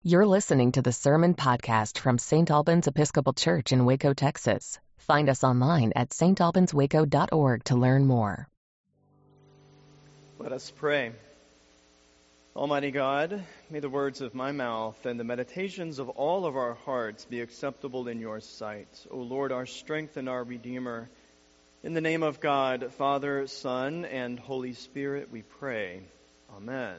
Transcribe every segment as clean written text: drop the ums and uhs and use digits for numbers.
You're listening to the Sermon Podcast from St. Albans Episcopal Church in Waco, Texas. Find us online at stalbanswaco.org to learn more. Let us pray. Almighty God, may the words of my mouth and the meditations of all of our hearts be acceptable in your sight. O Lord, our strength and our Redeemer. In the name of God, Father, Son, and Holy Spirit, we pray. Amen.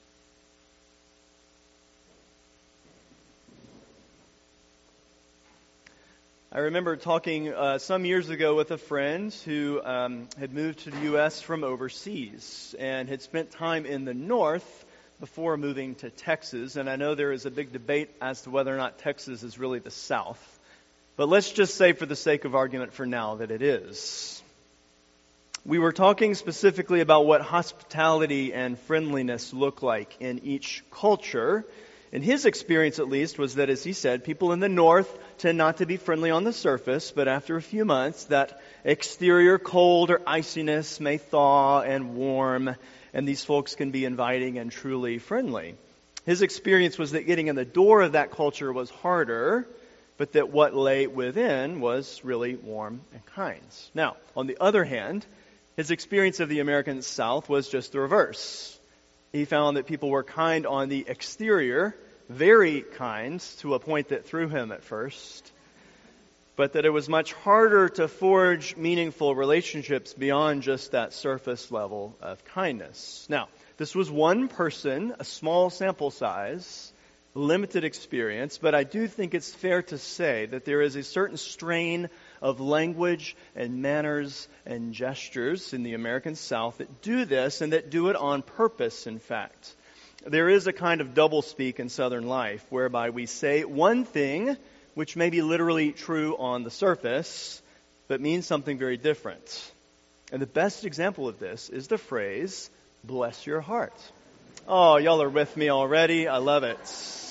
I remember talking some years ago with a friend who had moved to the U.S. from overseas and had spent time in the north before moving to Texas. And I know there is a big debate as to whether or not Texas is really the South. But let's just say for the sake of argument for now that it is. We were talking specifically about what hospitality and friendliness look like in each culture. And his experience, at least, was that, as he said, people in the north tend not to be friendly on the surface, but after a few months, that exterior cold or iciness may thaw and warm, and these folks can be inviting and truly friendly. His experience was that getting in the door of that culture was harder, but that what lay within was really warm and kind. Now, on the other hand, his experience of the American South was just the reverse. He found that people were kind on the exterior, very kind, to a point that threw him at first, but that it was much harder to forge meaningful relationships beyond just that surface level of kindness. Now, this was one person, a small sample size, limited experience, but I do think it's fair to say that there is a certain strain of language and manners and gestures in the American South that do this and that do it on purpose, in fact. There is a kind of doublespeak in Southern life whereby we say one thing which may be literally true on the surface, but means something very different. And the best example of this is the phrase, bless your heart. Oh, y'all are with me already. I love it.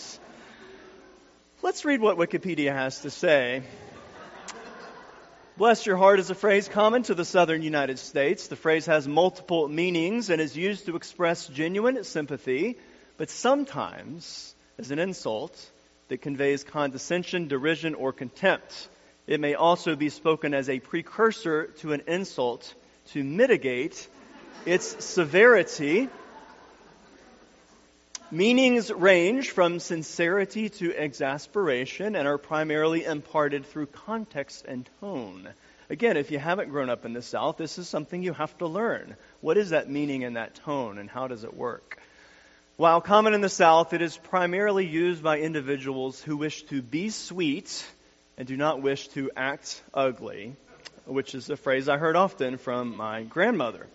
Let's read what Wikipedia has to say. Bless your heart is a phrase common to the southern United States. The phrase has multiple meanings and is used to express genuine sympathy, but sometimes as an insult that conveys condescension, derision, or contempt. It may also be spoken as a precursor to an insult to mitigate its severity. Meanings range from sincerity to exasperation and are primarily imparted through context and tone. Again, if you haven't grown up in the South, this is something you have to learn. What is that meaning and that tone, and how does it work? While common in the South, it is primarily used by individuals who wish to be sweet and do not wish to act ugly, which is a phrase I heard often from my grandmother.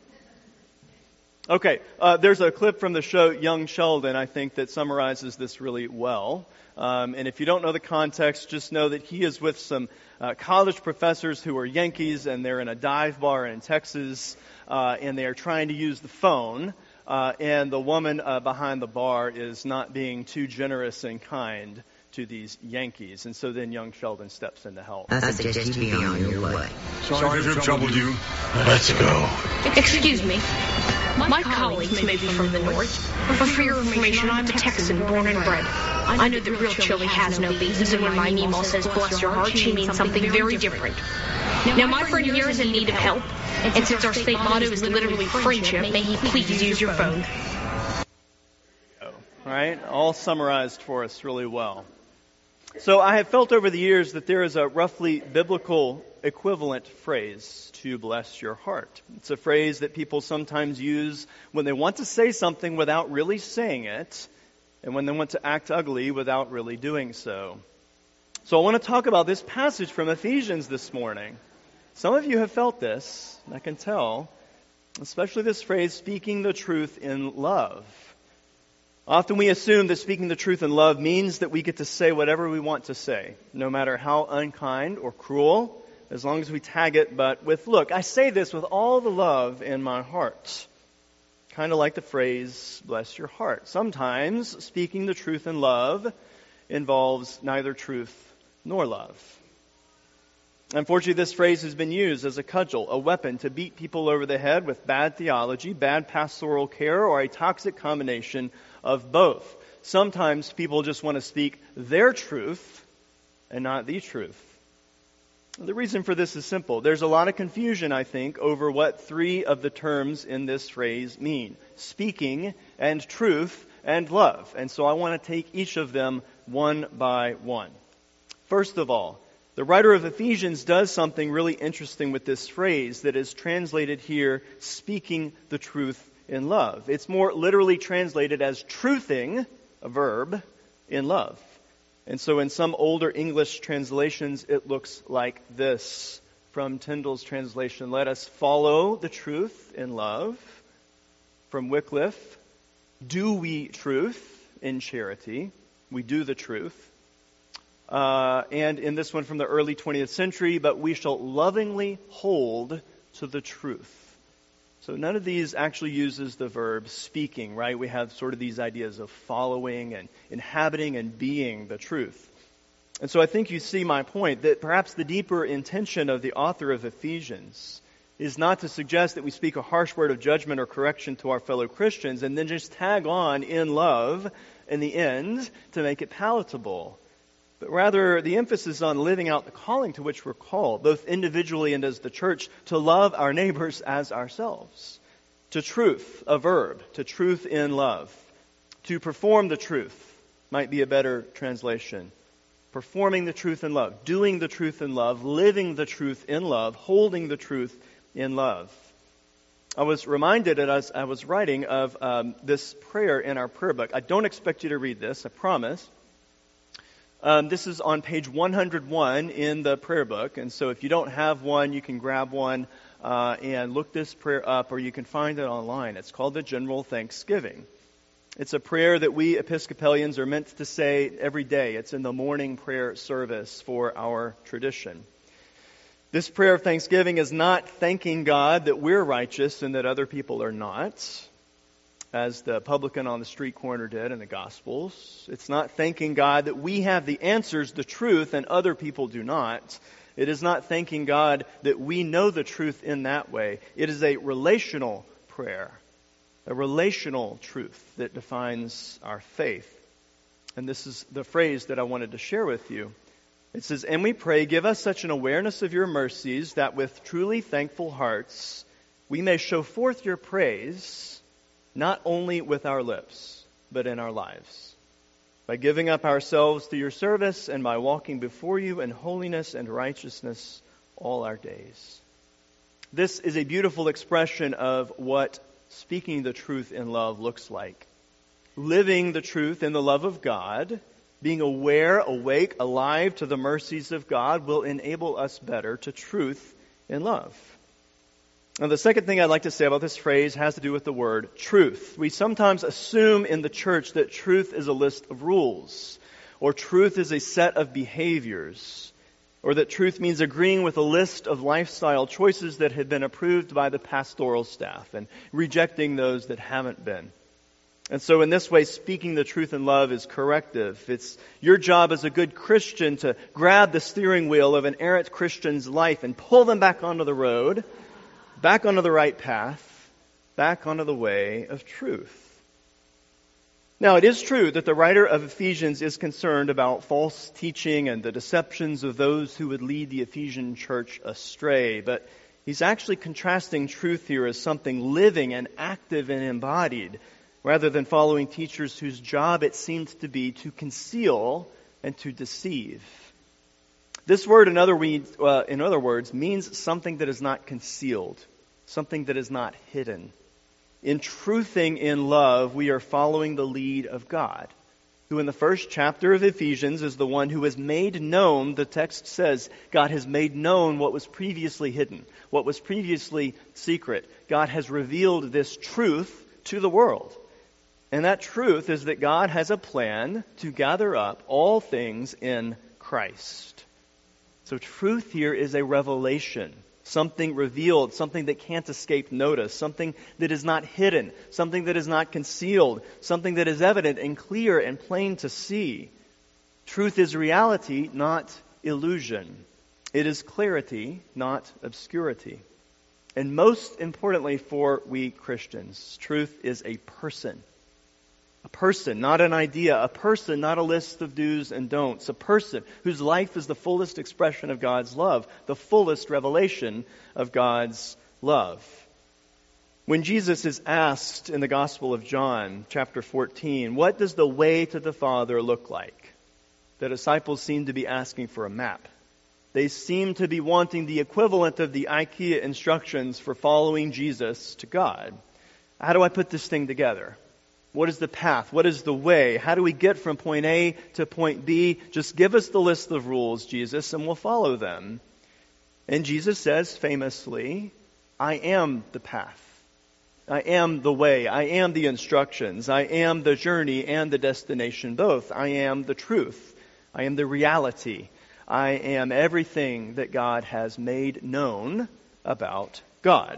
Okay, there's a clip from the show Young Sheldon, I think, that summarizes this really well. And if you don't know the context, just know that he is with some college professors who are Yankees, and they're in a dive bar in Texas, and they are trying to use the phone. And the woman behind the bar is not being too generous and kind to these Yankees. And so then young Sheldon steps in to help. I suggest you be on your way. Sorry to have troubled you. Let's go. Excuse me. My colleagues may be from the north, but for your information, I'm a Texan, born and bred. I know that real chili has no beans, and when my Nemo says bless your heart, she means something very different. Now, my friend here is in need of help, and since our state motto is literally friendship, may he please use your phone. All right, all summarized for us really well. So I have felt over the years that there is a roughly biblical equivalent phrase to bless your heart. It's a phrase that people sometimes use when they want to say something without really saying it, and when they want to act ugly without really doing so. So I want to talk about this passage from Ephesians this morning. Some of you have felt this, I can tell, especially this phrase, speaking the truth in love. Often we assume that speaking the truth in love means that we get to say whatever we want to say, no matter how unkind or cruel, as long as we tag it, but with, look, I say this with all the love in my heart. Kind of like the phrase, bless your heart. Sometimes speaking the truth in love involves neither truth nor love. Unfortunately, this phrase has been used as a cudgel, a weapon to beat people over the head with bad theology, bad pastoral care, or a toxic combination of both. sometimes people just want to speak their truth and not the truth. The reason for this is simple. There's a lot of confusion, I think, over what three of the terms in this phrase mean: speaking and truth and love. And so I want to take each of them one by one. First of all, the writer of Ephesians does something really interesting with this phrase that is translated here, speaking the truth in love. It's more literally translated as truthing, a verb, in love. And so in some older English translations, it looks like this. From Tyndale's translation, let us follow the truth in love. From Wycliffe, do we truth in charity. We do the truth. And in this one from the early 20th century, but we shall lovingly hold to the truth. So none of these actually uses the verb speaking, right? We have sort of these ideas of following and inhabiting and being the truth. And so I think you see my point, that perhaps the deeper intention of the author of Ephesians is not to suggest that we speak a harsh word of judgment or correction to our fellow Christians and then just tag on in love in the end to make it palatable. But rather, the emphasis on living out the calling to which we're called, both individually and as the church, to love our neighbors as ourselves. To truth, a verb, to truth in love. To perform the truth might be a better translation. Performing the truth in love, doing the truth in love, living the truth in love, holding the truth in love. I was reminded as I was writing of this prayer in our prayer book. I don't expect you to read this, I promise. This is on page 101 in the prayer book, and so if you don't have one, you can grab one and look this prayer up, or you can find it online. It's called the General Thanksgiving. It's a prayer that we Episcopalians are meant to say every day. It's in the morning prayer service for our tradition. This prayer of thanksgiving is not thanking God that we're righteous and that other people are not, as the publican on the street corner did in the Gospels. It's not thanking God that we have the answers, the truth, and other people do not. It is not thanking God that we know the truth in that way. It is a relational prayer, a relational truth that defines our faith. And this is the phrase that I wanted to share with you. It says, "And we pray, give us such an awareness of your mercies that with truly thankful hearts we may show forth your praise, not only with our lips, but in our lives, by giving up ourselves to your service and by walking before you in holiness and righteousness all our days." This is a beautiful expression of what speaking the truth in love looks like. Living the truth in the love of God, being aware, awake, alive to the mercies of God will enable us better to truth in love. Now, the second thing I'd like to say about this phrase has to do with the word truth. We sometimes assume in the church that truth is a list of rules, or truth is a set of behaviors, or that truth means agreeing with a list of lifestyle choices that had been approved by the pastoral staff and rejecting those that haven't been. And so in this way, speaking the truth in love is corrective. It's your job as a good Christian to grab the steering wheel of an errant Christian's life and pull them back onto the road, back onto the right path, back onto the way of truth. Now, it is true that the writer of Ephesians is concerned about false teaching and the deceptions of those who would lead the Ephesian church astray, but he's actually contrasting truth here as something living and active and embodied, rather than following teachers whose job it seems to be to conceal and to deceive. This word, in other words, means something that is not concealed, something that is not hidden. In truthing in love, we are following the lead of God, who in the first chapter of Ephesians is the one who has made known, the text says, God has made known what was previously hidden, what was previously secret. God has revealed this truth to the world. And that truth is that God has a plan to gather up all things in Christ. So truth here is a revelation, something revealed, something that can't escape notice, something that is not hidden, something that is not concealed, something that is evident and clear and plain to see. Truth is reality, not illusion. It is clarity, not obscurity. And most importantly for we Christians, truth is a person. A person, not an idea. A person, not a list of do's and don'ts. A person whose life is the fullest expression of God's love, the fullest revelation of God's love. When Jesus is asked in the Gospel of John, chapter 14, what does the way to the Father look like? The disciples seem to be asking for a map. They seem to be wanting the equivalent of the IKEA instructions for following Jesus to God. How do I put this thing together? What is the path? What is the way? How do we get from point A to point B? Just give us the list of rules, Jesus, and we'll follow them. And Jesus says famously, I am the path. I am the way. I am the instructions. I am the journey and the destination both. I am the truth. I am the reality. I am everything that God has made known about God.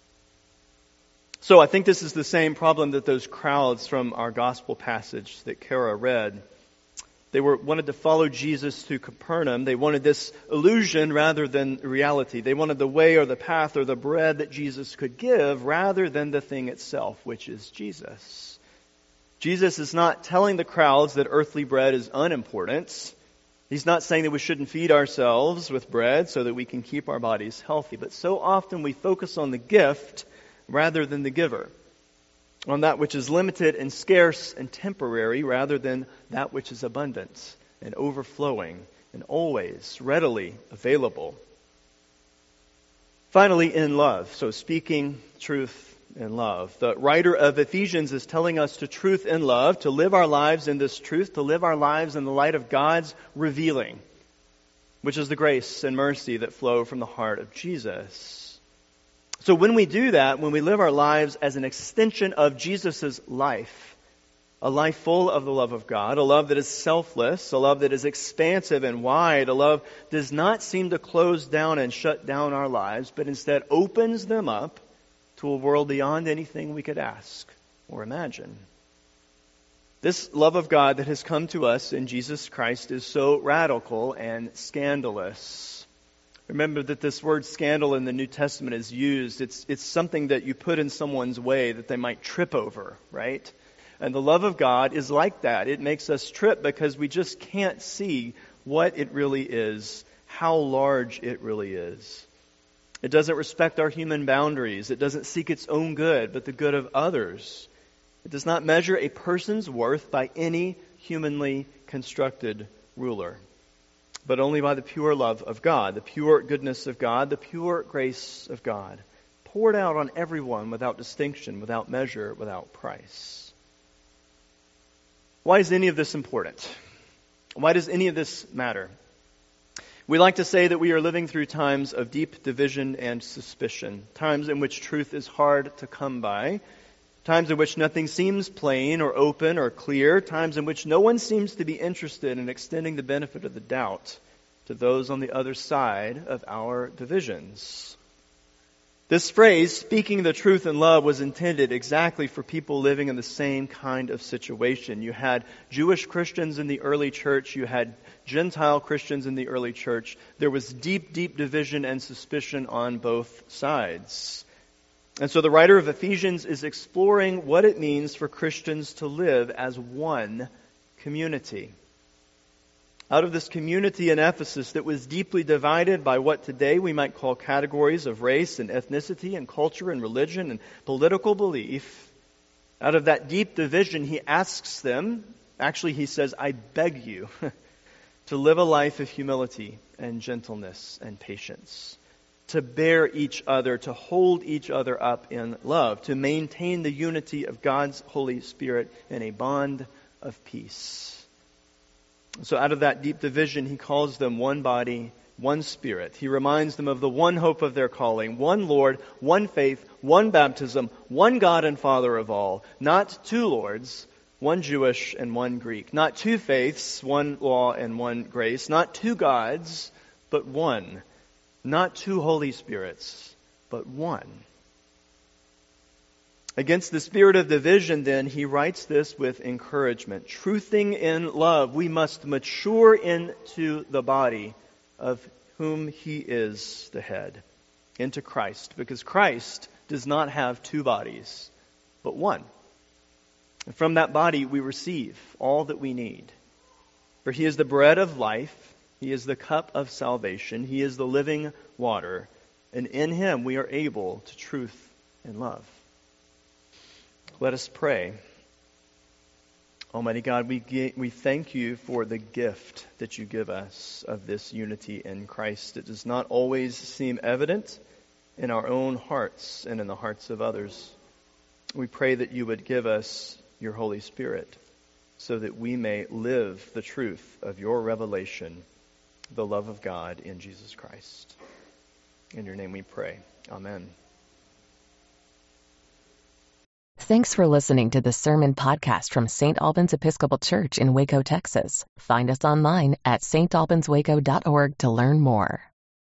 So I think this is the same problem that those crowds from our gospel passage that Kara read. They wanted to follow Jesus to Capernaum. They wanted this illusion rather than reality. They wanted the way or the path or the bread that Jesus could give rather than the thing itself, which is Jesus. Jesus is not telling the crowds that earthly bread is unimportant. He's not saying that we shouldn't feed ourselves with bread so that we can keep our bodies healthy. But so often we focus on the gift rather than the giver, on that which is limited and scarce and temporary rather than that which is abundant and overflowing and always readily available. Finally, in love. So speaking truth in love. The writer of Ephesians is telling us to truth in love, to live our lives in this truth, to live our lives in the light of God's revealing, which is the grace and mercy that flow from the heart of Jesus. So when we do that, when we live our lives as an extension of Jesus' life, a life full of the love of God, a love that is selfless, a love that is expansive and wide, a love that does not seem to close down and shut down our lives, but instead opens them up to a world beyond anything we could ask or imagine. This love of God that has come to us in Jesus Christ is so radical and scandalous. Remember that this word scandal in the New Testament is used. It's something that you put in someone's way that they might trip over, right? And the love of God is like that. It makes us trip because we just can't see what it really is, how large it really is. It doesn't respect our human boundaries. It doesn't seek its own good, but the good of others. It does not measure a person's worth by any humanly constructed ruler, but only by the pure love of God, the pure goodness of God, the pure grace of God, poured out on everyone without distinction, without measure, without price. Why is any of this important? Why does any of this matter? We like to say that we are living through times of deep division and suspicion, times in which truth is hard to come by, times in which nothing seems plain or open or clear, times in which no one seems to be interested in extending the benefit of the doubt to those on the other side of our divisions. This phrase, speaking the truth in love, was intended exactly for people living in the same kind of situation. You had Jewish Christians in the early church. You had Gentile Christians in the early church. There was deep, deep division and suspicion on both sides. And so the writer of Ephesians is exploring what it means for Christians to live as one community. Out of this community in Ephesus that was deeply divided by what today we might call categories of race and ethnicity and culture and religion and political belief, out of that deep division, he asks them, actually he says, I beg you to live a life of humility and gentleness and patience, to bear each other, to hold each other up in love, to maintain the unity of God's Holy Spirit in a bond of peace. So out of that deep division, he calls them one body, one spirit. He reminds them of the one hope of their calling, one Lord, one faith, one baptism, one God and Father of all, not two Lords, one Jewish and one Greek, not two faiths, one law and one grace, not two gods, but one, not two Holy Spirits, but one. Against the spirit of division, then, he writes this with encouragement. Truthing in love, we must mature into the body of whom he is the head, into Christ, because Christ does not have two bodies, but one. And from that body we receive all that we need. For he is the bread of life, he is the cup of salvation, he is the living water, and in him we are able to truth and love. Let us pray. Almighty God, we thank you for the gift that you give us of this unity in Christ. It does not always seem evident in our own hearts and in the hearts of others. We pray that you would give us your Holy Spirit so that we may live the truth of your revelation, the love of God in Jesus Christ. In your name we pray. Amen. Thanks for listening to the Sermon Podcast from St. Albans Episcopal Church in Waco, Texas. Find us online at stalbanswaco.org to learn more.